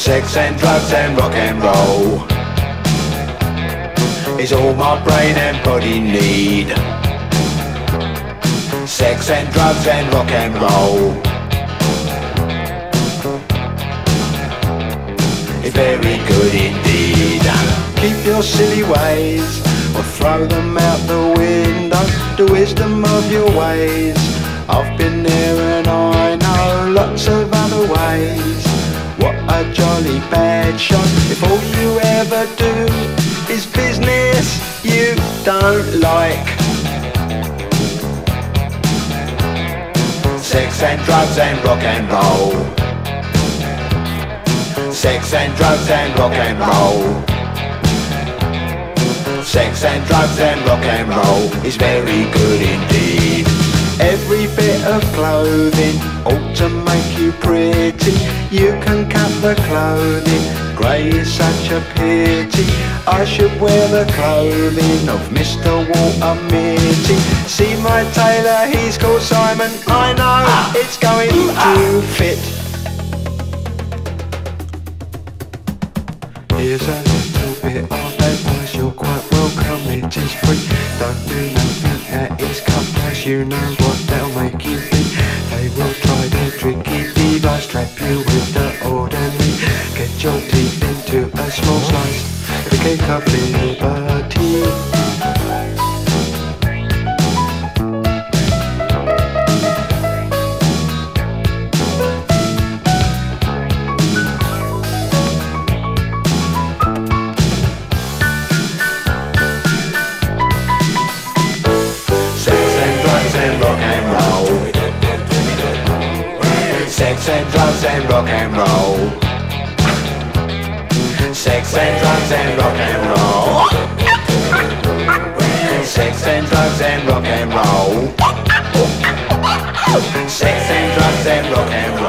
Sex and drugs and rock and roll is all my brain and body need. Sex and drugs and rock and roll is very good indeed. Keep your silly ways or throw them out the window. The wisdom of your ways, I've been there and I know lots of other ways. What a jolly bad shot if all you ever do is business you don't like. Sex and drugs and rock and roll. Sex and drugs and rock and roll. Sex and drugs and rock and roll is very good indeed. Every bit of clothing ought to make you pretty. You can cut the clothing, grey is such a pity. I should wear the clothing of Mr. Walter Mitty. See my tailor, he's called Simon. I know it's going to fit. Here's a little bit of advice, you're quite welcome, it is free. Don't do nothing that is cut price, you know what they'll make you think. They will try their tricky device, trap you with the ordinary. Get your teeth into a small slice, the cake of liberty. Sex and drugs and rock and roll. Sex and drugs and rock and roll. Sex and drugs and rock and roll. Sex and drugs and rock and roll.